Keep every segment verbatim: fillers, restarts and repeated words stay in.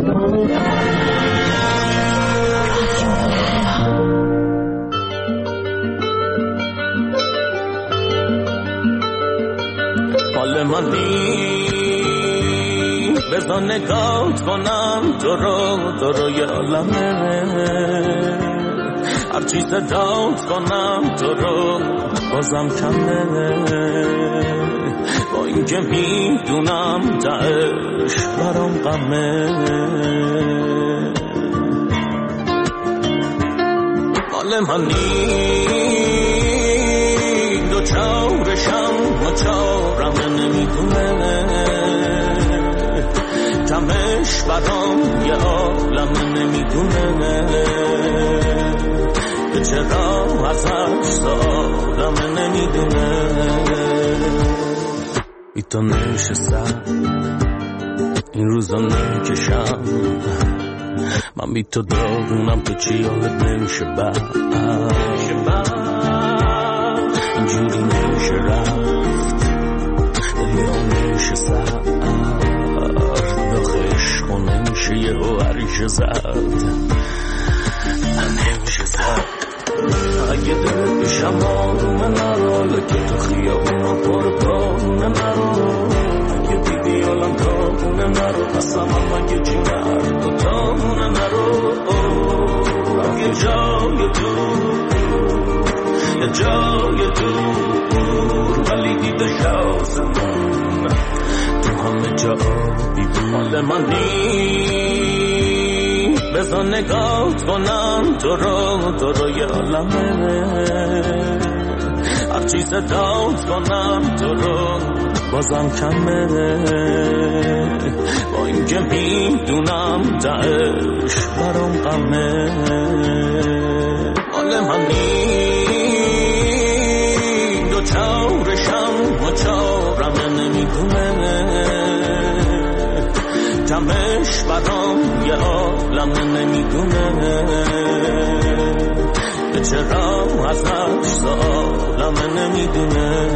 حال منی بذار نگاه کنم تو رو تو رو یه عالمه هرچی صدات کنم تو رو بازم کمه با این که میدونم تهش برام غمه حال منی دو چارشم و چارم نمیدونه کمش برام یه عالم نمیدونه که چرا ازش سادم نمیدونه بی تو نشستم این روزا نمیکشم من بی تو دارونم تو چی یادت نمیشه بر اینجوری نمیشه رفت دلیا نمیشه سر داخل عشق و نمیشه یه و عریش زد نمیشه زد اگه دل بشم آرومه نرو لکه تو خیابونا پر بارونه نرو اگه دیدی حالم کابونه نرو قسم هم اگه جونه هر دوتامونه نرو اگه جای دور یه جای دور ولی دیده شازمون تو همه جا آبی بود حال من نی بذار نگاه کنم تو رو تو رو یه عالمه هرچی صدات کنم تو رو بازم کمه با این که میدونم تهش برام غمه حال من نی دو چارشم و چارم نمیدونه کمش برام یه عالم نمیدونه که چرا ازش سالم نمیدونه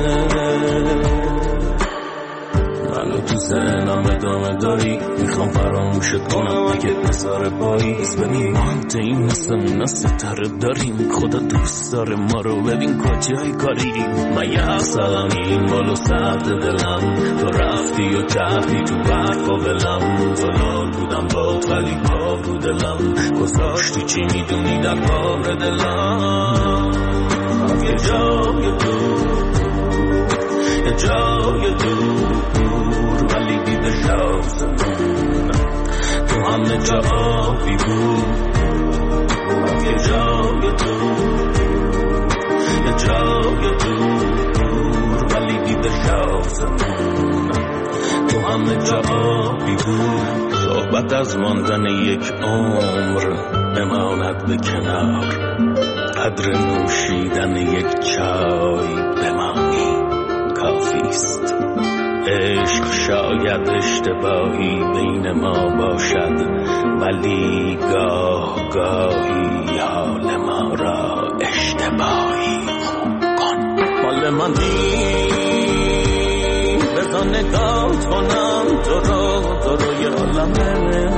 منو تو ذهنم ادامه داری میخوام فراموشت کنم اگه نظاره باییز ببین ما هم تیم مثل اونا ستاره داریم خدا دوست داره ما رو ببین کجای کاریم من یه اصلانی این بالو سرد دلم تو رفتی و کردی تو برف و بلم تو لال بودم باد ولی کار رو دلم گذاشتی چی میدونی در کار دلم یه جای دور یه جای دور ولی دیده شازمون تو همه جا آبی بود یه جای دور یه جای دور ولی دیده شازمون تو همه جا آبی بود صحبت از ماندن یک عمر بماند به کنار قدر نوشیدن یک چای بمانی کافیست عشق شاید اشتباهی بین ما باشد ولی گاه گاهی حال ما را اشتباهی کن حال من نی بذار نگاه کنم تو رو تو رو یه عالمه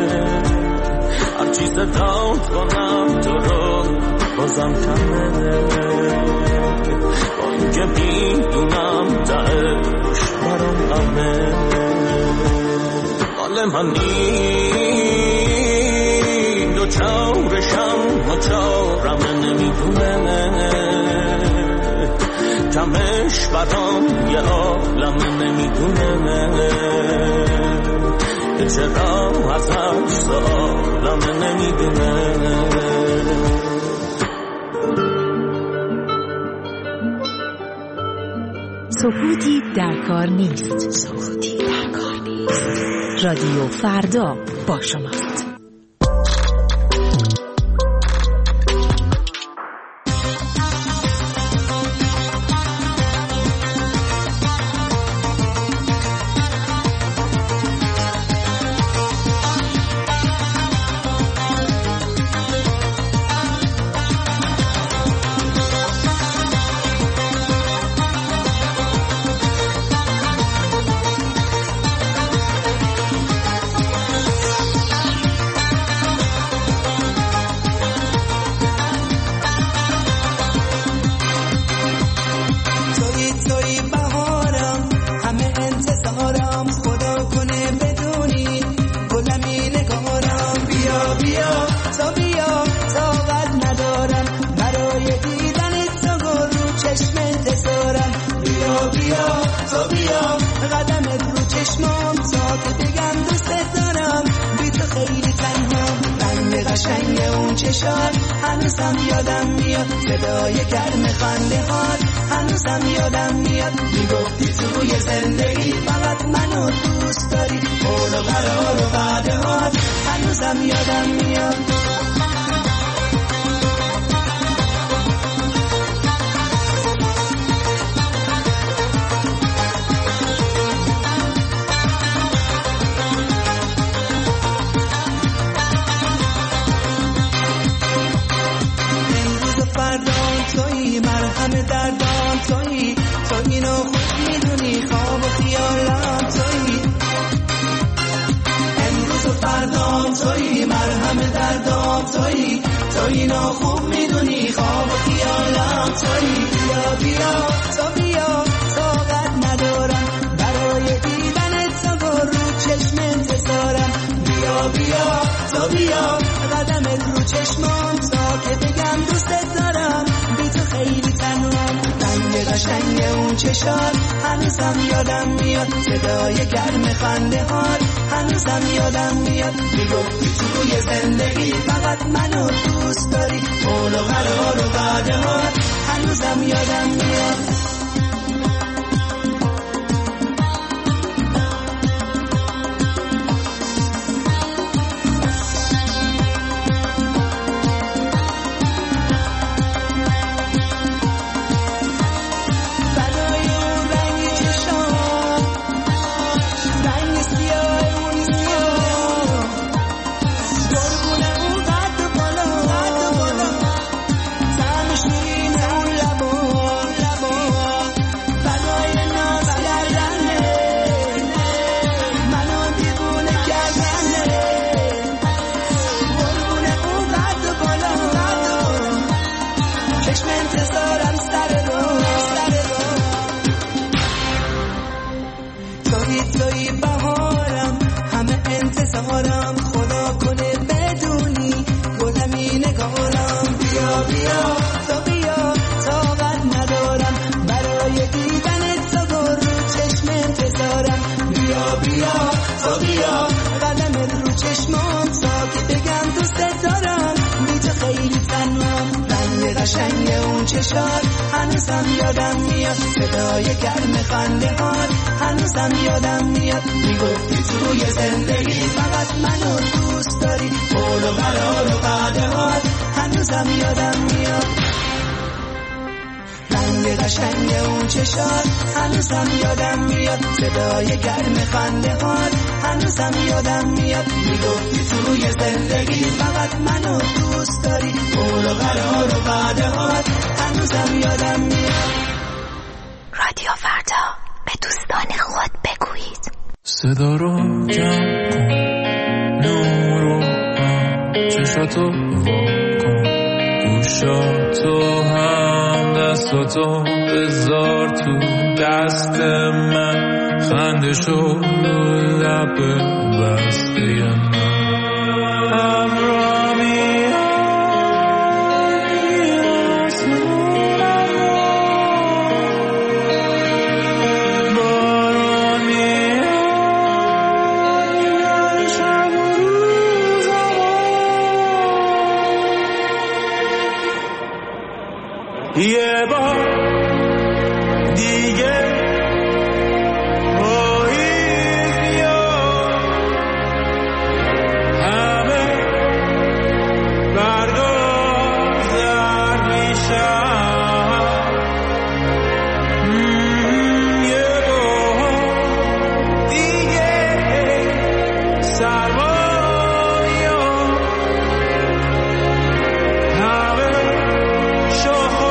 هرچی صدات کنم تو رو بازم کمه با این که میدونم تهش برام غمه حال من نی دو چارشم و چارم نمیدونه کمش برام یه عالم نمیدونه که چرا ازش سالم نمیدونه سکوتی در کار نیست. سکوتی در کار نیست. رادیو فردا با شماست. خیلی تنها. رنگ قشنگ اون چشات هنوزم یادم میاد، صدای گرم خنده هات هنوزم یادم میاد. میگفتی توی زندگی فقط منو دوست داری، قول و قرار و وعده هات هنوزم یادم میاد. تویی مرهم دردان، تویی تو اینو خوب میدونی، خواب و خیالم تویی. امروز و فردام تویی مرهم دردان، تویی تو اینو خوب میدونی، خواب و خیالم تویی. بیا بیا تو بیا، طاقت ندارم برای دیدنت، تو رو چشم انتظارم. بیا بیا تو بیا، قدمت رو چشمام تا که بگم دوستت دارم. خیلی تنها. رنگ قشنگ اون چشات هنوزم یادم میاد، صدای گرم خنده هات هنوزم یادم میاد. میگفتی توی زندگی فقط منو دوست داری، قول و قرار و وعده هات هنوزم یادم میاد. قشنگ اون چشات هنوزم یادم میاد، صدای گرم خنده هات هنوزم یادم میاد. میگفتی توی زندگی فقط منو دوست داری، قول و قرار و وعده هات هنوزم یادم میاد. رنگ قشنگ اون چشات هنوزم یادم میاد، صدای گرم خنده هات هنوزم یادم میاد. میگفتی توی زندگی فقط منو دوست داری، قول و قرار و وعده هات هنوزم یادم میاد. رادیو فردا، به دوستان خود بگویید. صدا رو جمع کن، نور رو هم، چشاتو واکن، گوشاتو هم، دستاتو بذار تو دست من، خندشو لب بسته من. همرامی یه بار دیگه پاییز میاد، همه برگا زرد میشن. یه بار دیگه سرما میاد، همه شاخ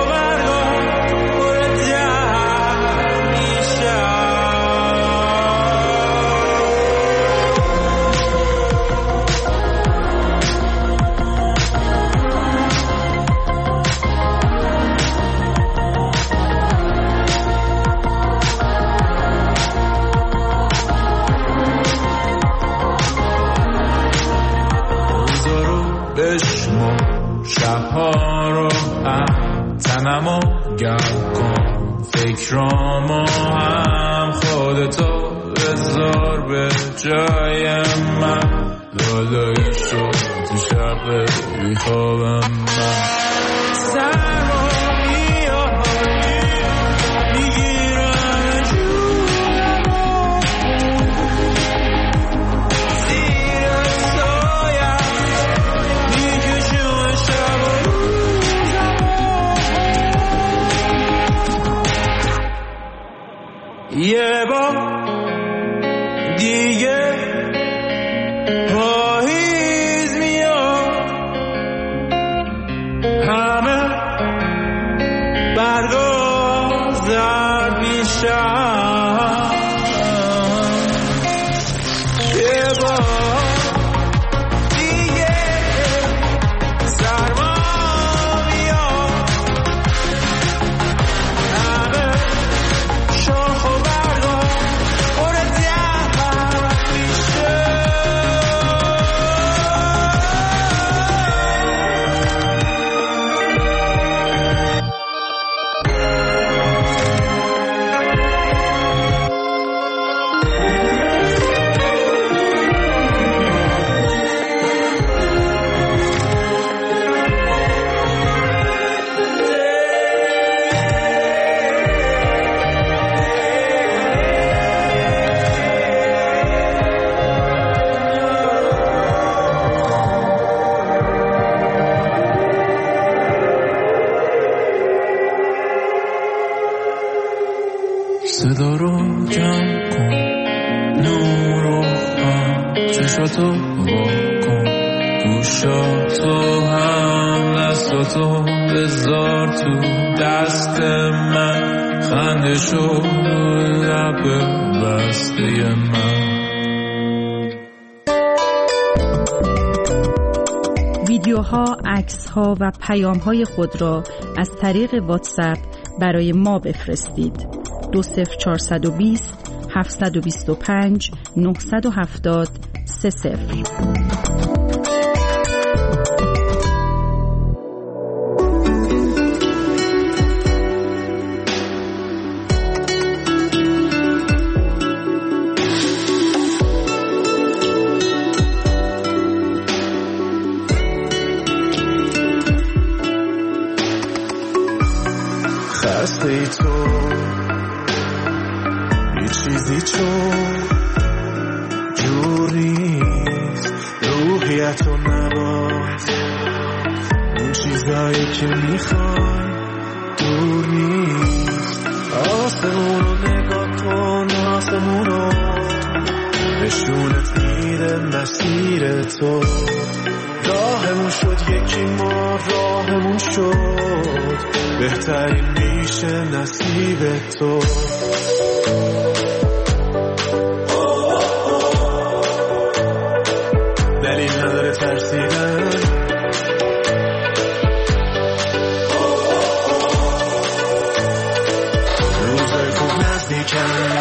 شبها رو هم تنمو گرم کن، فکرامو هم خودتو بذار به جای من. لالایی شد تو شب بیخوابم من سرما میاد میگیرم جونمو زیر سایم میکشم شب و روزمو یه بار دیگه پاییز میاد همه برگا زرد میشن یه بار دیگه سرما میاد همه شاخ و برگا پر زحمت میشه صدا رو جمع کن نور رو هم چشاتو واکن گوشاتو هم دستاتو بذار تو دست من خنده شو لب بسته من ویدیوها، عکس‌ها و پیام‌های خود را از طریق واتساپ برای ما بفرستید. دو صفر چهارصد و بیست هفتصد و بیست و پنج نهصد و هفتاد سه صفر. خسته ای تو یه چیزی چون جور نیست روحیت و نباز اون چیزایی که میخوای دور نیست آسمون رو نگاه کن آسمون رو نشونت میده مسیر تو راهمون شد یکی ما راهمون شد بهترین میشه نصیب تو دلیل نداره ترسیدن روزای خوب نزدیکن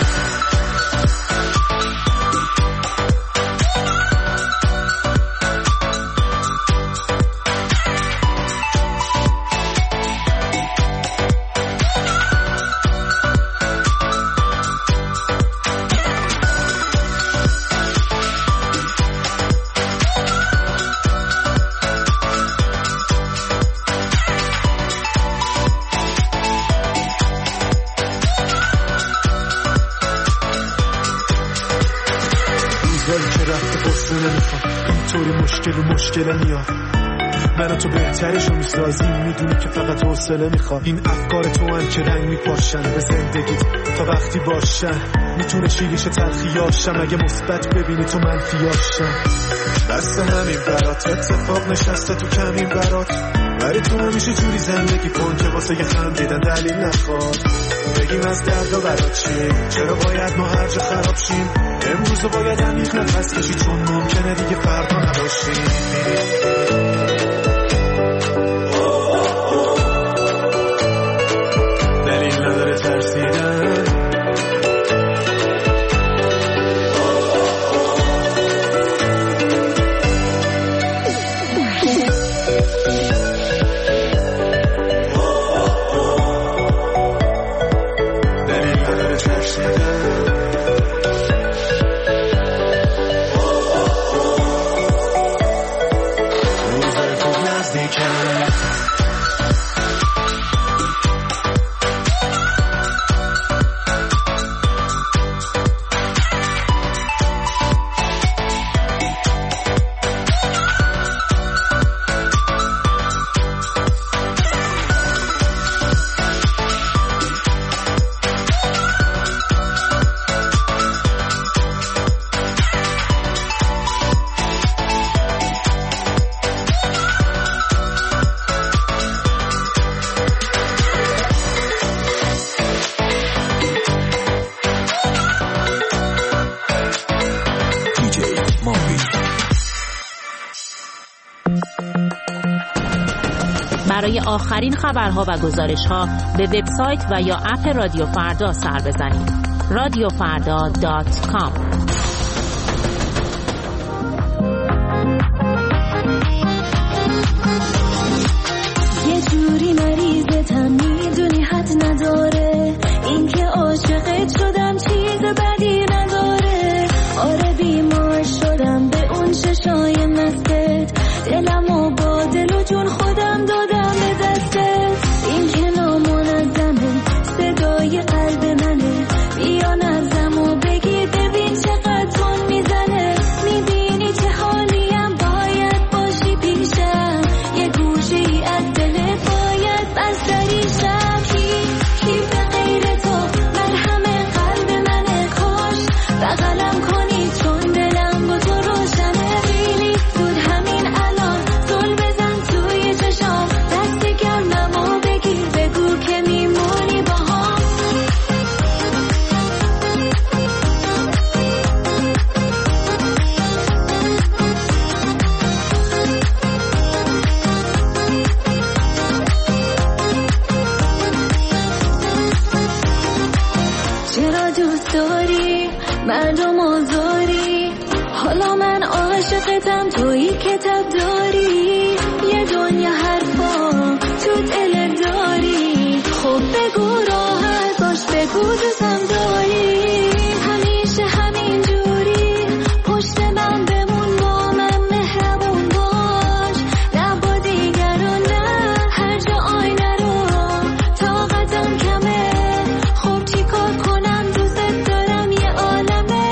مشکل و مشکل میاد من و تو بهترشو میسازیم میدونی که فقط حوصله میخواد این افکار تو هم که رنگ میپاشن به زندگیت تا وقتی باشن میتونه شیریش تلخیاشم اگه مثبت ببینی تو منفیاشم بس همین برات اتفاق نشسته تو کمین برات ولی تو همیشه جوری زندگی کن که واسه یه خندیدن دلیل نخواد بگیم از درد و برات چی چرا باید ما هر جا خراب شیم امروز رو باید عمیق نفس کشی چون ممکنه دیگه فردا نباشیم دلیل نداره ترسیدن دلیل نداره ترسیدن ماهی. برای آخرین خبرها و گزارش‌ها به وبسایت و یا اپ رادیو فردا سر بزنید. رادیو فردا دات کام. یه جوری مریضتم میدونی حد نداره، این که عاشقت شدم چیز بدی نداره. آره بیمار شدم به اون چشای مستت، دلمو با دل و جون خودم دادم به دستت. این که نامنظمه صدای قلب منه، بیا نبضمو بگیر ببین چقدر تون میزنه. میبینی چه حالیم، باید باشی پیشم، یه گوشه‌ای از دلت باید بستریشم. کی کی به غیر تو مرهم قلب منه، کاش بغلم کنی چون دلم با تو روشنه. خیلی زود همین الان زل بزن توی چشام، دست گرممو بگیر بگو که میمونی باهام. چرا دوست داری مردم آزاری، حالا من عاشقتم تویی کتاب داری. یه دنیا حرفا تو دل داری، خب بگو راحت باش بگو دوستم داری. همیشه همین جوری پشت من بمون، با من مهربون باش، نه با دیگران نه هر جا آینه رو طاقتم کمه. خب چی کار کنم دوست دارم یه عالمه.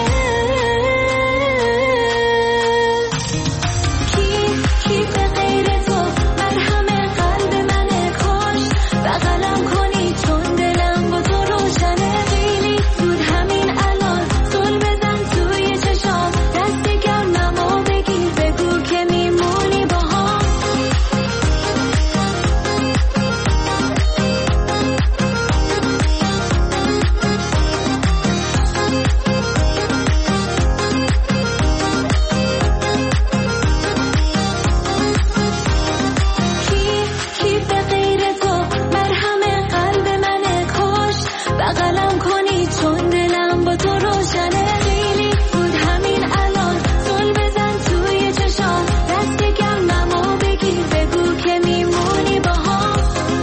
کی کی به غیر تو مرهم قلب منه، کاش بغلم کنی چون دلم با تو روشنه. خیلی زود همین الان زل بزن توی چشام، دست گرممو بگیر بگو که میمونی باهام. کی کی به غیر تو مرهم قلب منه، کاش بغلم کنی چون دلم با تو روشنه. خیلی زود همین الان زل بزن توی چشام، دست گرممو بگیر بگو که میمونی باهام.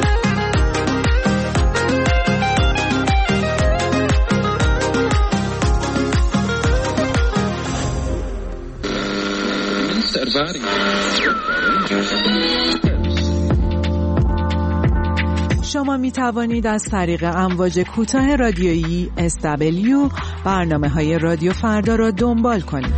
شما می توانید از طریق امواج کوتاه رادیویی اس دبلیو برنامه های رادیو فردا را دنبال کنید.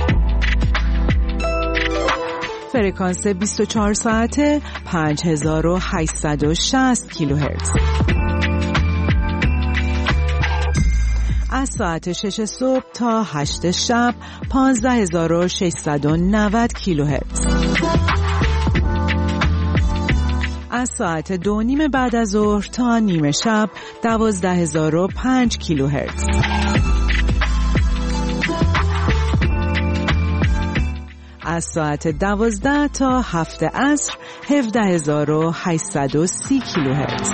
فرکانس بیست و چهار ساعته پنج هزار و هشتصد و شصت کیلوهرتز. از ساعت شش صبح تا هشت شب پانزده هزار و ششصد و نود کیلوهرتز. از ساعت دو نیم بعد از ظهر تا نیمه شب دوازده هزار و پنج کیلوهرتز. از ساعت دوازده تا هفت عصر هفده هزار و هشتصد و سی کیلوهرتز.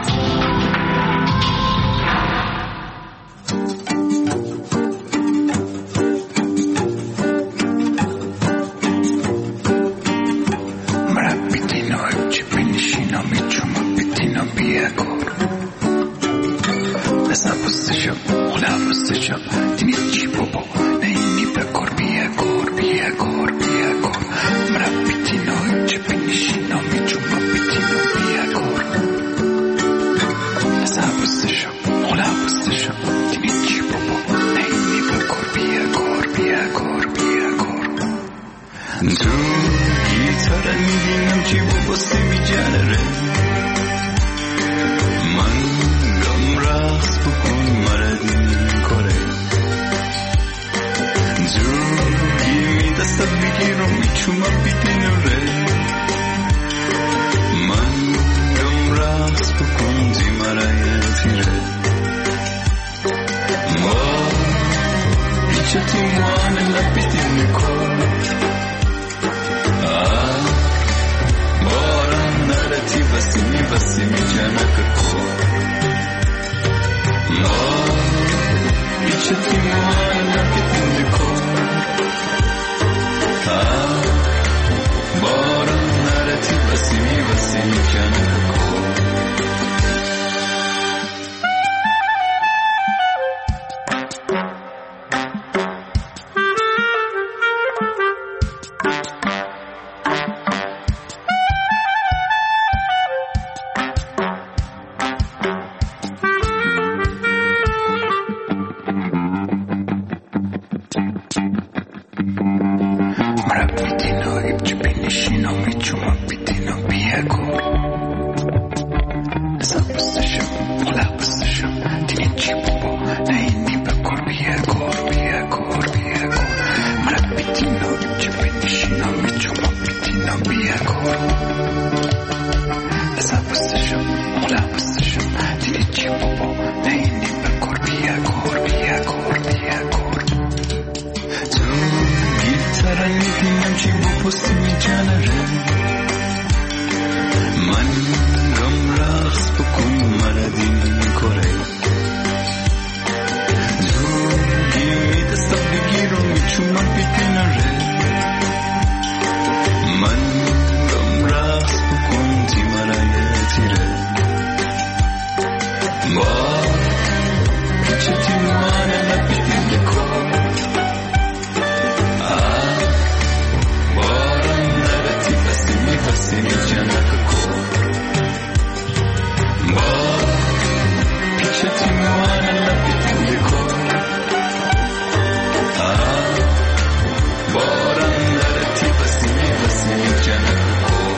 Ti muore la piti nel cuore bitina ibci binishina michuma bitina biyakor sabsasham olabsasham dinchi baba naini bakor biyakor biyakor biyakor mara bitina ibci binishina michuma bitina biyakor sabsasham olabsasham dinchi baba naini bakor biyakor biyakor biyakor ترا میبینم چی با پستی میجنره من گم رقص بکن مردی میکره زوگی میدستم بگیرم میچونم بیدینره من گم رقص بکن تی مرای تیره با پیچه تی موانه نبیدیم بکن Seni cana kakor Ba Pichati mwana la pitinde kor Ah Baran narati basini basini cana kakor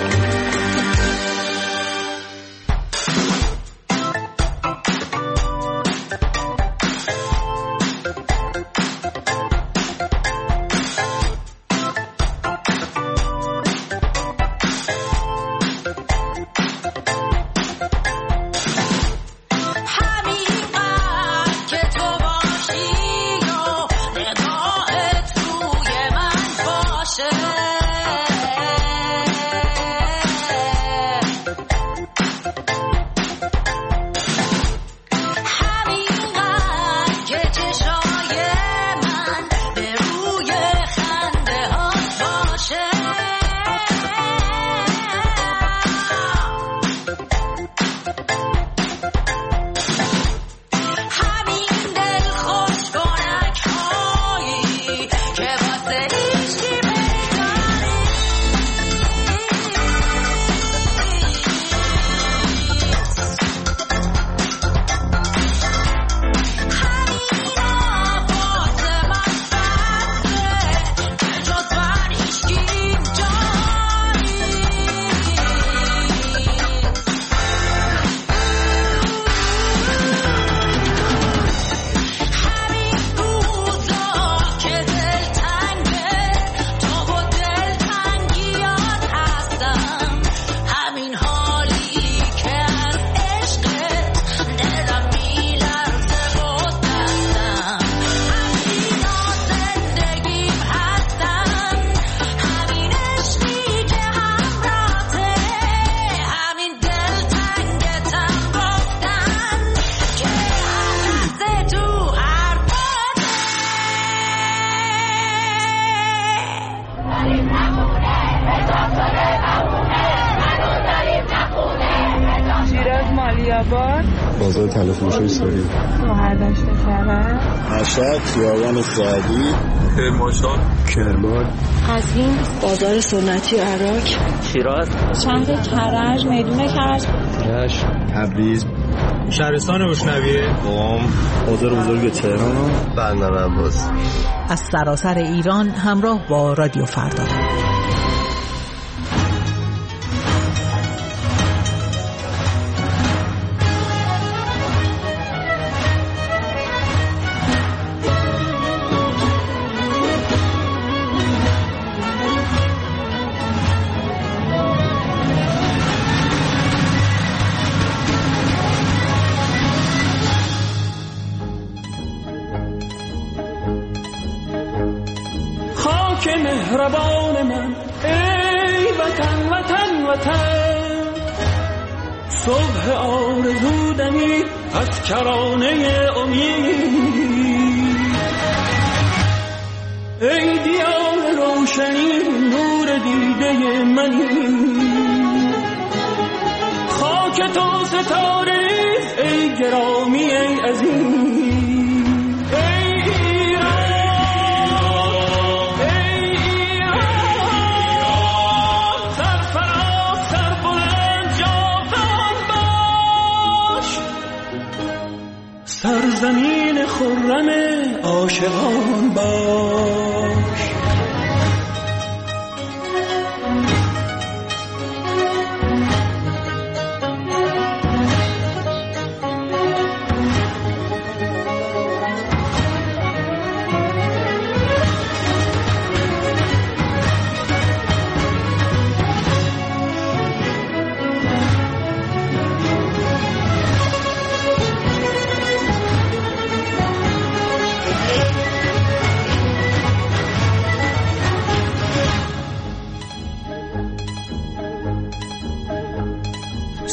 بازار تلفروشی سوری مهردشت کرد مشهد خیابان سعدی کرمانشاه کرمان قزوین بازار سنتی عراق شیراز شهر کرج میدون کرج رشت تبریز شهرستان روشنویه قم بازار بزرگ تهران بندر عباس از سراسر ایران همراه با رادیو فردا. مهربان من ای وطن وطن وطن صبح آرزودنی از کرانه امید ای دیار روشنی نور دیده منی خاک تو ستاره ای گرامی ای عزیز سرزمین خرم عاشقان باش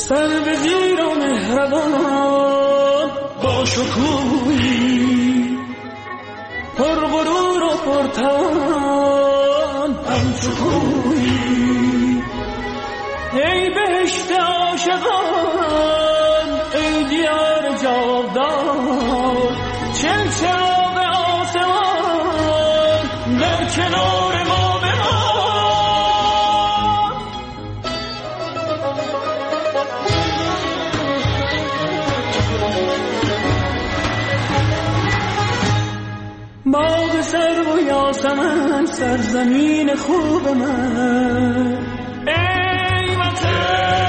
سر به زیر و مهربان با شکوهی پر غرور و پر توان همچو کوهی. ای بهشت عاشقان ای دیار جاودان چل چراغ آسمان در کنار ما بمان. باغ سرو و یاسمن سرزمین خوب من ای وطن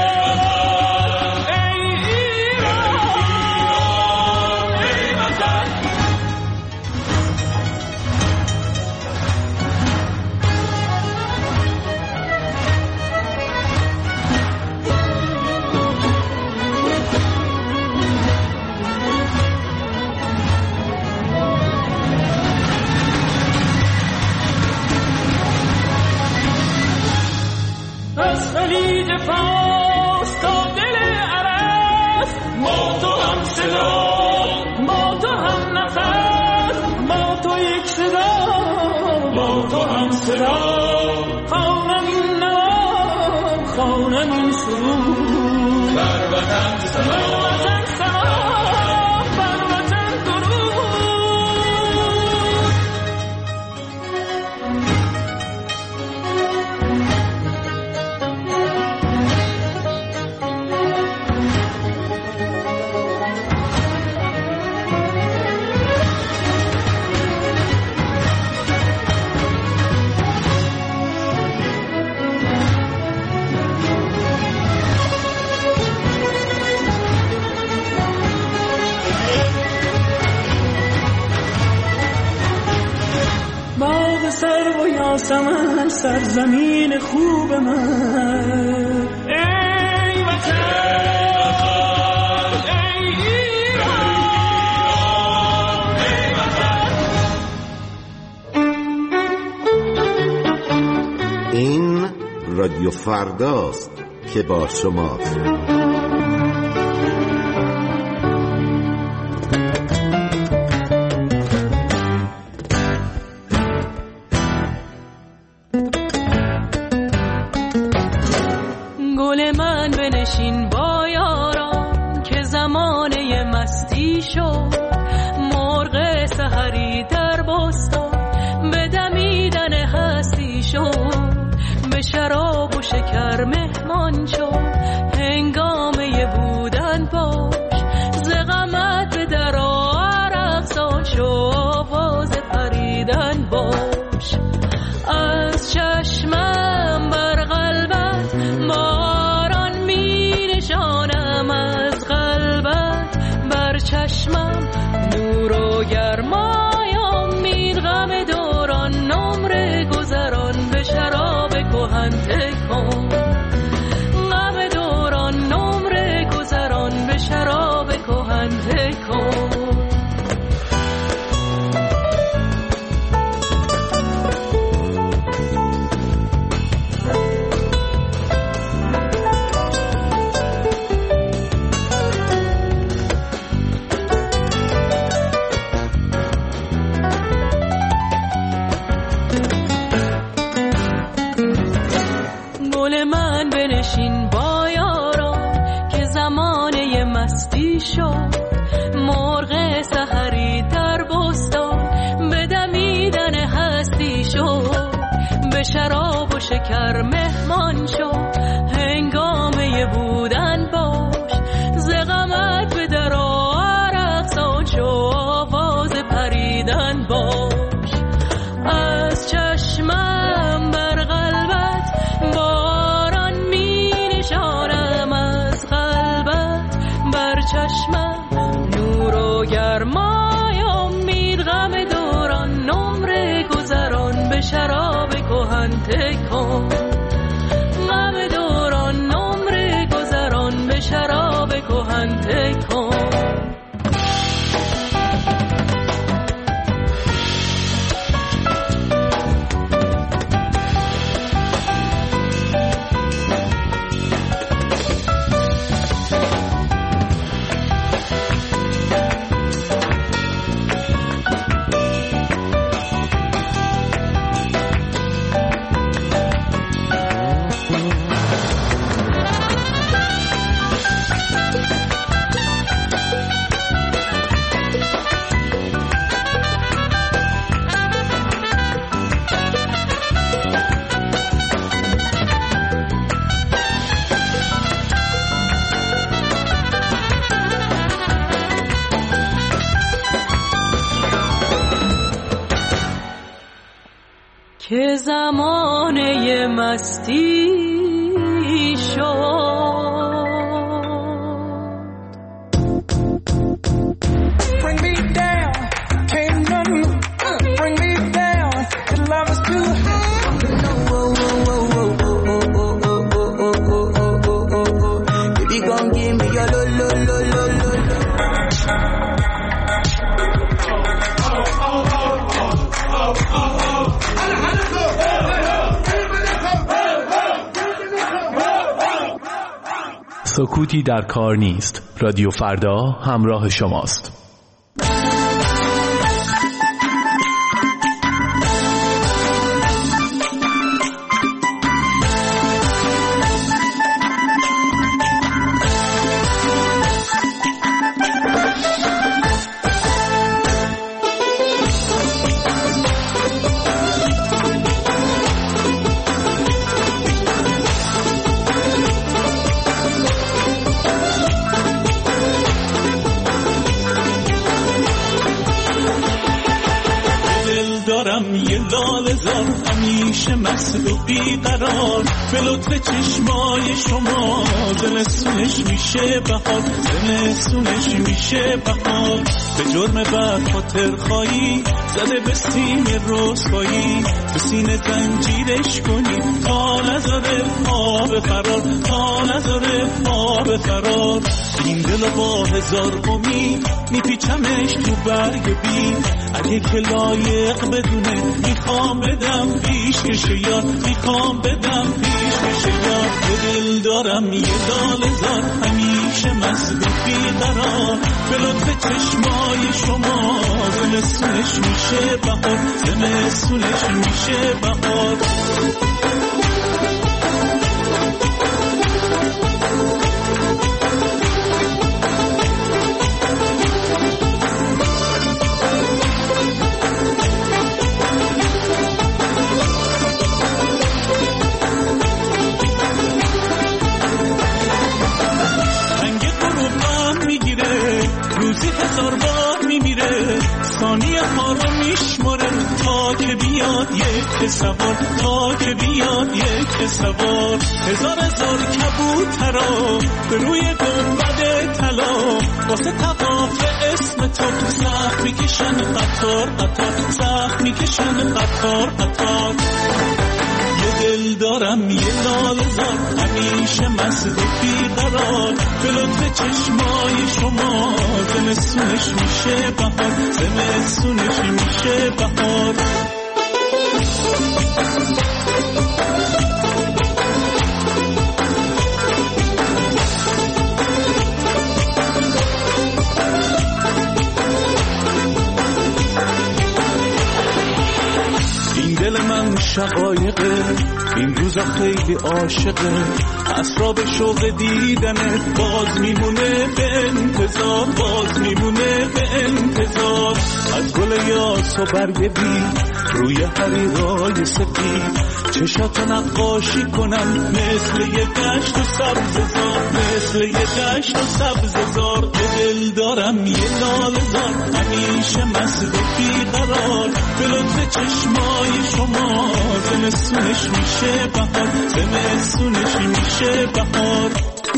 خلیج فارس تا دل عرب ما تو هم صدا ما تو هم نفس ما تو یک صدا ما تو هم صدا. خوانم این نام خوانم این سرود بر وطن سلام بر وطن درود. سر و یاسمن سرزمین خوب من ای وطن ای ایران ای وطن. این رادیو فرداست که با شماست. گل من بنشین با یاران که زمانه مستی شد. مرغ سحری در بستان به دمیدن هستی شد. به شراب و شکر مهمان شد هنگامه بودن باش. ز غمت به در عرق سال شو آواز پریدن باش. از چشمم بر قلبت باران می نشانم از قلبت بر چشمم نور و گرمای امید. غم دوران نمره گذران به شراب کهن تکان. غم دوران نمره گذران به شراب کهن تکان. بنشین با یاران که زمانه مستی شد. مرغ سحری در بستان به دمیدن هستی شد. به شراب و شکر مهمان شد هنگامه بودن باش. ز غمت به در عرق سال شو آواز پریدن باش. از چشمم بر قلبت باران می نشانم از قلبت بر چشمم نور و گرمای امید. غم دوران نمره گذران به شراب کهن تکان. غم دوران نمره گذران به شراب کهن تکان. زمانه مستی شد. Bring me down, can't none bring me down. The love is too high. Baby, gon' give me your lo lo lo lo lo lo. سکوتی در کار نیست. رادیو فردا همراه شماست. یه لاله زار همیشه مست و بیقرار، به لطف چشمای شما زمستونش میشه بهار، زمستونش میشه بهار. به جرم بد خاطر خواهی زده به سیم رسوایی، به سینه زنجیرش کنی تا نذاره پا به فرار، تا نذاره پا به فرار. این دل با هزار امید میپیچمش تو برگ بید، اگه که لایق بدونه میخوام بدم پیش کشه یار، میخوام بدم پیش کشه یار. دل دارم یه لاله زار همیشه مست و بیقرار، به لطف چشمای شما زمستونش میشه بهار، زمستونش میشه بهار. ثانیه ها رو میشماره تا که بیاد یک سوار، تا که بیاد یک سوار. هزار هزار کبوترا به روی گنبد طلا، واسه طواف اسم تو زخم میکشن قطار قطار، زخم میکشن قطار قطار. یه دل دارم یه لاله زار همیشه مست و بیقرار، به لطف چشمای شما زمستونش میشه بهار، زمستونش میشه بهار. این دل من شقایقه، این روزا خیلی عاشقه، اسراب شوق دیدنه، باز میمونه به انتظار، باز میمونه به انتظار. از گل یاس و برگ بی روی حریرای سفید، چشاتو نقاشی کنم مثل یه دشت و سبززار، مثل یه دشت و سبززار. دل دارم یه لاله زار همیشه مست و بیقرار، به لطف چشمای شما زمستونش میشه بهار، زمستونش میشه بهار.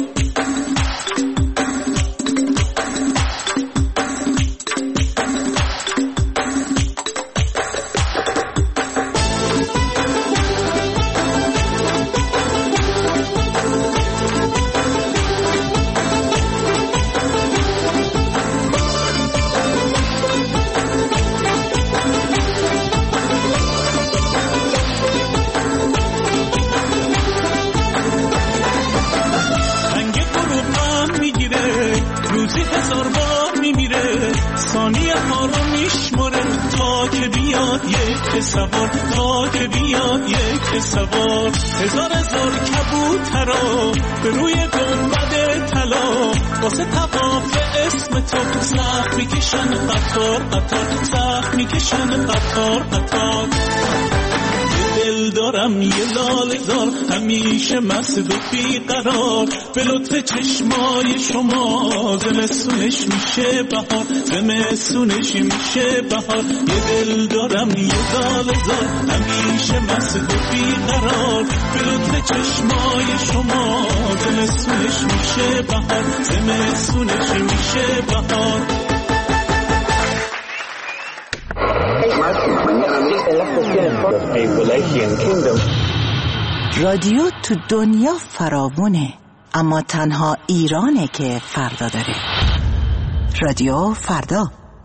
سوار تا که بیاد یک سوار. هزار هزار کبوترا به روی گنبد طلا، واسه طواف اسم تو زخم میکشن قطار قطار، زخم میکشن قطار قطار. دل دارم یه لاله زار همیشه مست و بیقرار به لطف چشمای شما زمستونش میشه بهار زمستونش میشه بهار یه دل دارم یه لاله زار همیشه مست و بیقرار به لطف چشمای شما زمستونش میشه بهار زمستونش میشه بهار رادیو تو دنیا فراوونه، اما تنها ایرانه که فردا داره. رادیو فردا.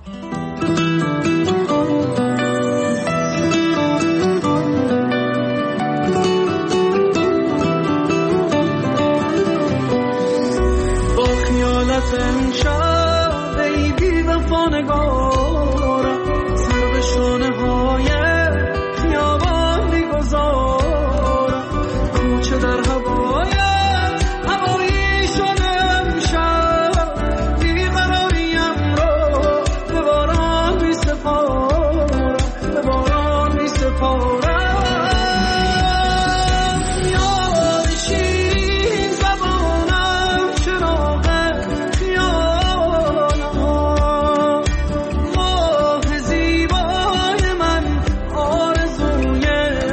با خیالت امشب ای بی وفا نگارم سر به شانه های خیابان میگذارم کوچه در هوایت هوایی شده امشب بیقراریم رو به باران می سپارم به باران می سپارم یاد شیرین زبانم چراغ خیالم ماه زیبای من آرزوی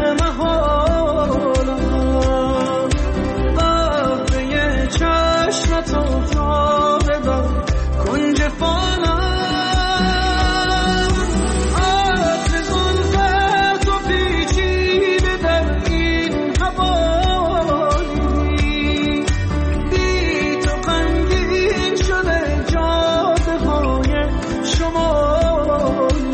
محالم بهره چشمت افتاده در کنج فانم عطر زلف تو پیچیده در این حوالی بی تو غمگین شده جاده های شمالی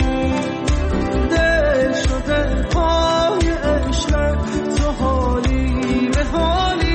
دل شده پای عشق تو حالی به حالی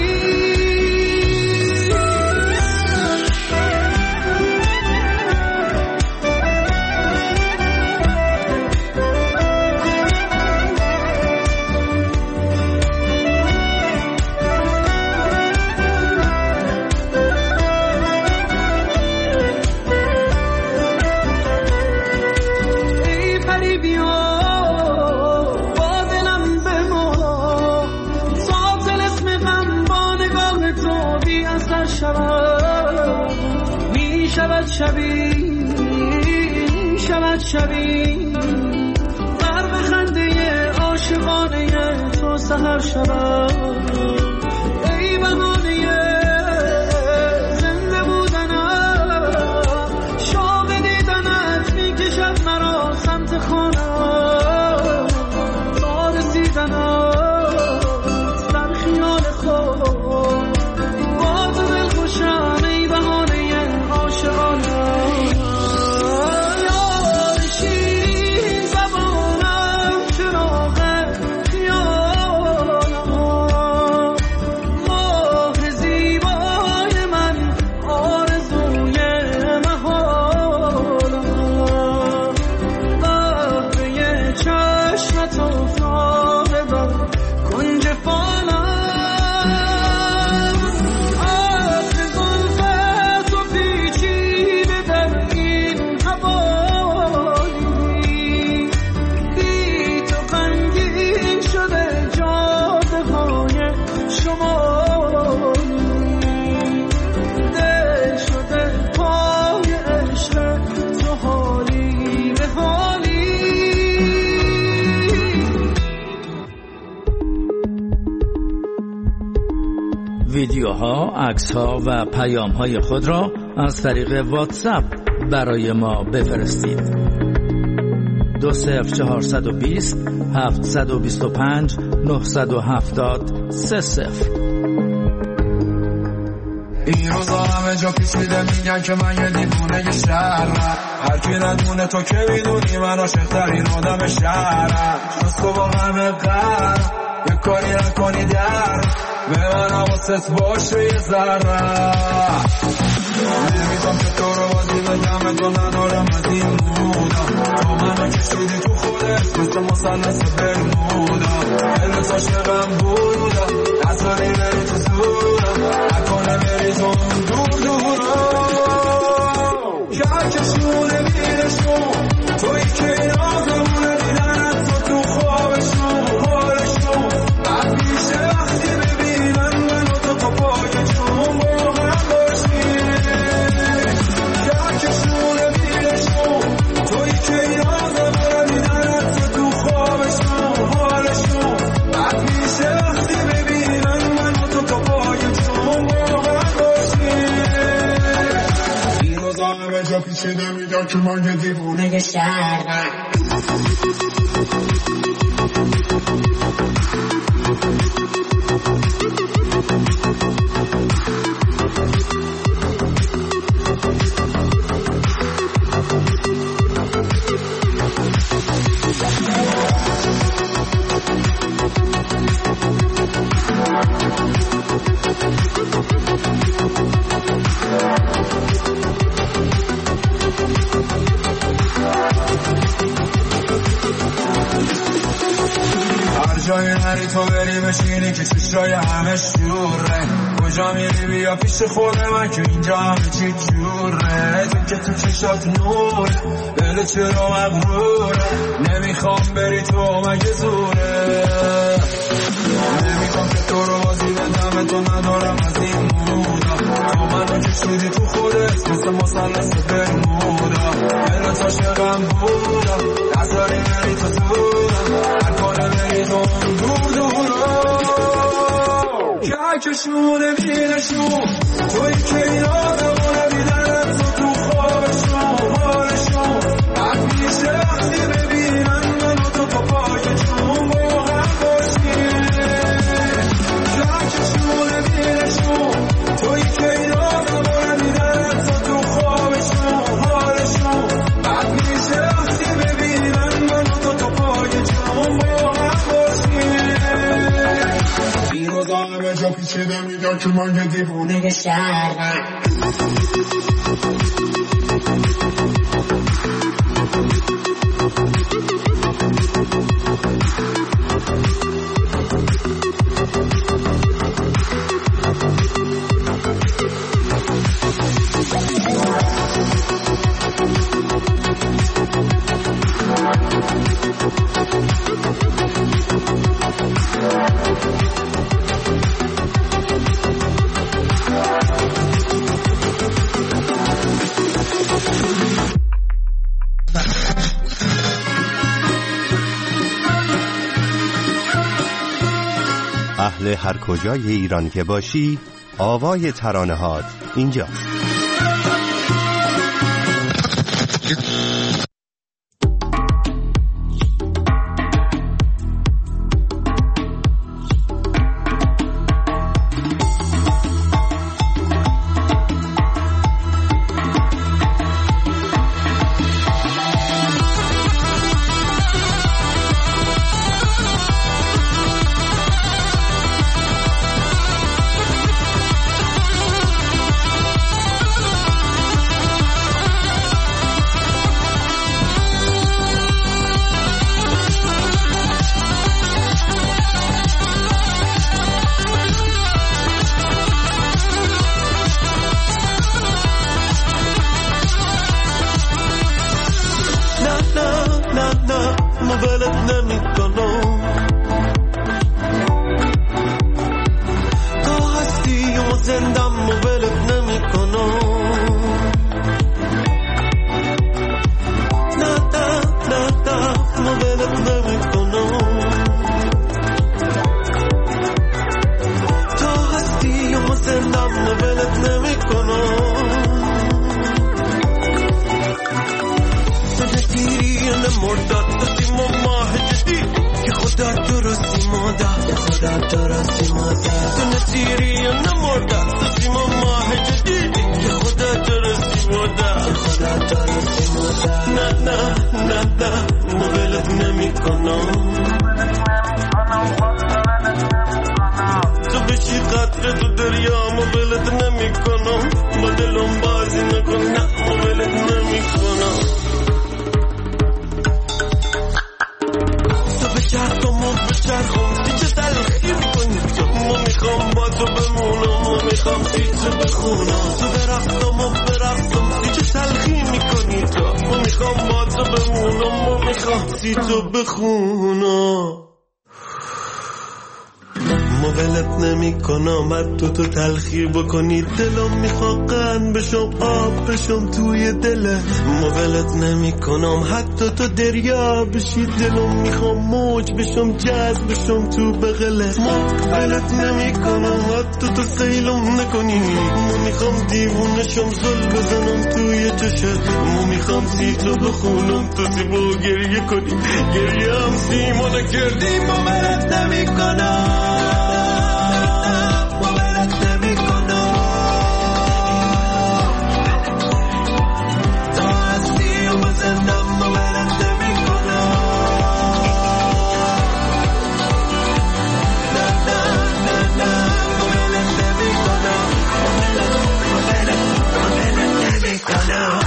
ای پری بیا با دلم بما تا طلسم غم با نگاه تو بی اثر شود می شود شبی می شود شبی غرق خنده عاشقانه تو سحر شود ای بهانه زنده بودنم شوق دیدنت میکشد مرا سمت خانم تا رسیدنت در خیال خود با تو دلخوشم ای بهانه عاشقانه یاد شیرین زبانم چراغ خیالم ماه زیبای من آرزوی محالم بهره چشمت افتاده در کنج فانم عطر زلف تو پیچیده در این حوالی بی تو غمگین شده جاده های شمالی دل شده پای عشق تو حالی به حالی ویدیوها، عکس‌ها و پیام‌های خود را از طریق واتساپ برای ما بفرستید. دو صفر چهارصد و بیست هفتصد و بیست و پنج نهصد و هفتاد سه صفر. این روزا همه جا پیچیده میگن که من یه دیوونه شهرم هر کی ندونه تو که میدونی من عاشق‌ترین آدم شهرم جز تو با همه غرق یه کاری نکنی در به من حواست باشه یه ذره نمیدم که تو رو بازی بگم تو ندارم از این بودم تو منو کشیدی تو خودت مثل مثلث برمودا دلت عاشقم بودم اصلا بری تو زورم نکنه بری تو دور دورم که هر کشونه میرشون توی که این آزمونه دیدن تو تو خوابشون بارشون پیچیده میگم که من یه دیوونه شهرم. جای نری تو بری بشینی که چشای همه شوره، کجا میری بیا پیش خود من که اینجا همه چی جوره. تو که تو چشات نور دل چرا مغروره، نمیخوام بری تو مگه زوره. نمیخوام که تو رو بازی بدم تو ندارم از این مودا، تو منو که شدی تو خودت مثل مثلث برمودا. دل تا شقم بودم نظاری بری تو دورم، هر کنه بری تو دور دورم که کشونه بینشون توی که این آدمونه بیدن تو تو خوابشون حالشون حد میشه وقتی ببینن من و تو تو پای جون با هم باشیم که کشونه بینشون توی که این آدمونه بیدن تو تو خوابشون حالشون حد میشه وقتی ببینن من و تو تو پای جون با هم باشیم. این روزا همه جا پیچیده میگم که من یه دیوونه شهرم. اهل هر کجای ایران که باشی آوای ترانه‌هات اینجاست. ولت نمی کنم حتی تو تلخی بکنی دلم میخواد قند بشم آب بشم توی دلت ما ولت نمی کنم حتی تو دریا بشی دلم میخوام موج بشم جذب بشم تو بغلت ما ولت نمی کنم حتی تو سیلم نکنی ما میخوام دیوونه شم زل بزنم توی چشت ما میخوام سیتو بخونم تو سیبو گریه کنی گریه هم سیما نکردی ما ولت نمی کنم ما ولت نمی کنم تا هستی و بزنم ما ولت نمی کنم نه نه نه نه ما ولت نمی کنم ما ولت ما ولت نمی کنم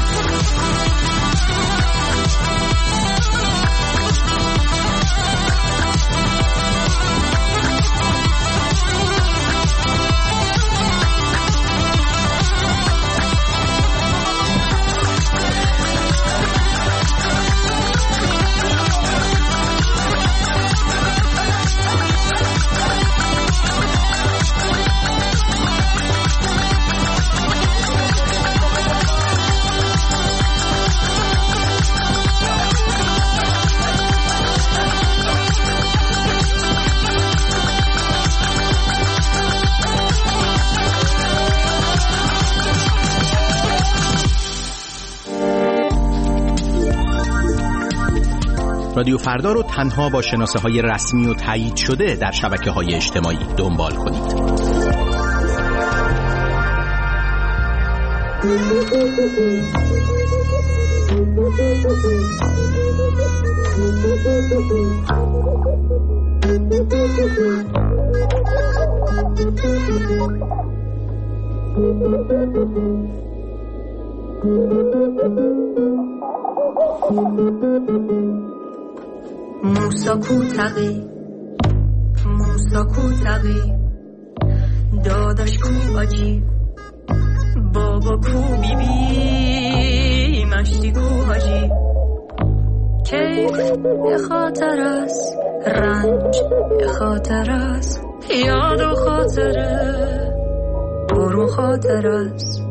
رادیو فردا رو تنها با شناسه های رسمی و تایید شده در شبکه های اجتماعی دنبال کنید. موسا کوتقی موسا کوتقی داداش کو آجی بابا کو بی بی مشتی کو حاجی کیف یه خاطر است رنج یه خاطر است یاد و خاطره برو خاطر است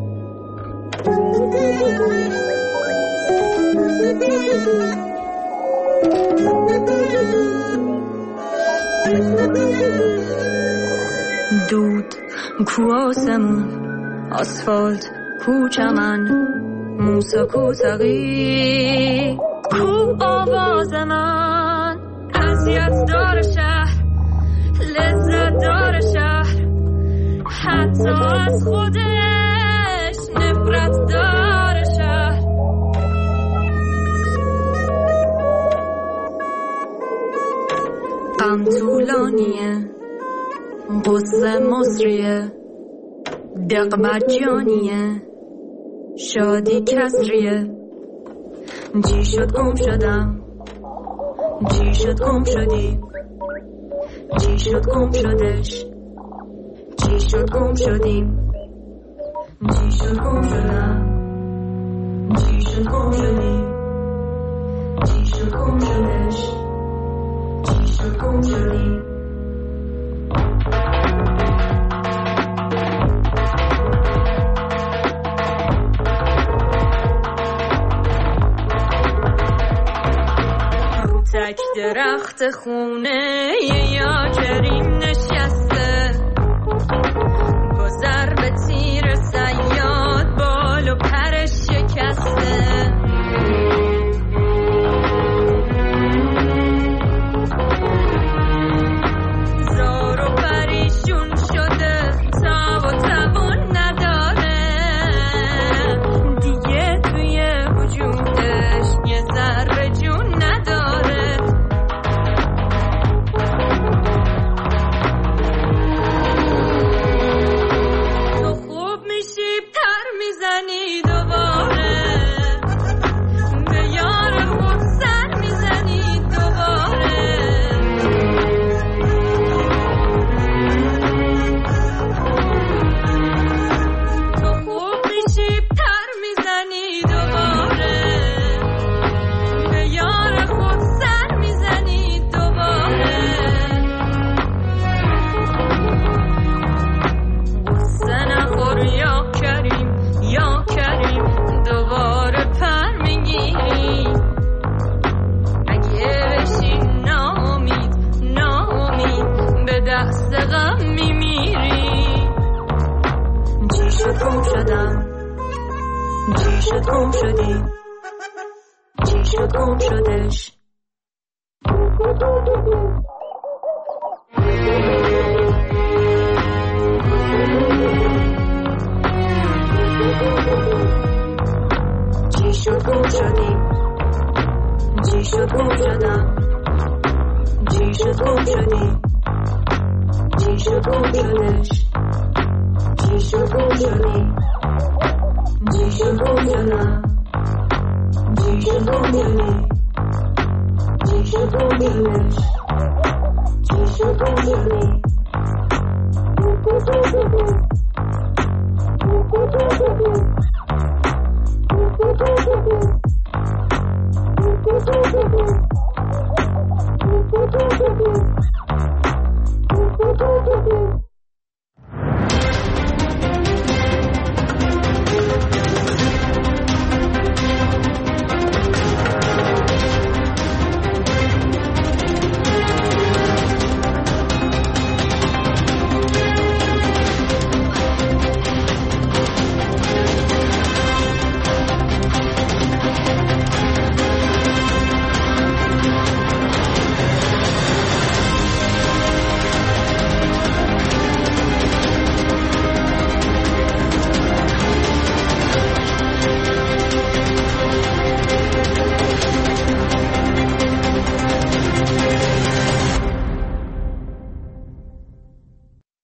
دود کو آسمون آسفالت کو چمن موسا کو تقی کو آواز من اذیت دار شهر لذت دار شهر حتی از خودش نفرت دار شهر غم طولانیه غصه مصریه دق مجانیه شادی کسریه جی شد گم شدم جی شد گم شدی جی شد گم شدش جی شد گم شدیم جی شد گم شدم جی شد گم شدی جی شد گم شدش جی شد گم شدیم تک درخت خونه یا کریم نشسته با ضرب تیر صیاد بال و پرش شکسته زار و پریشون شده تاب و توان نداره دیگه توی وجودش یه ذره جون نداره ز غم میمیری. چی شد گم شدم، چی شد گم شدی، چی شد گم شدش. چی شد گم شدی، چی شد گم شدم، چی شد گم شدی، چی شد گم شدش. چی شد گم شدی، چی شد گم شدم، چی شد گم شدی، چی شد گم شدش. چی شد گم شدی.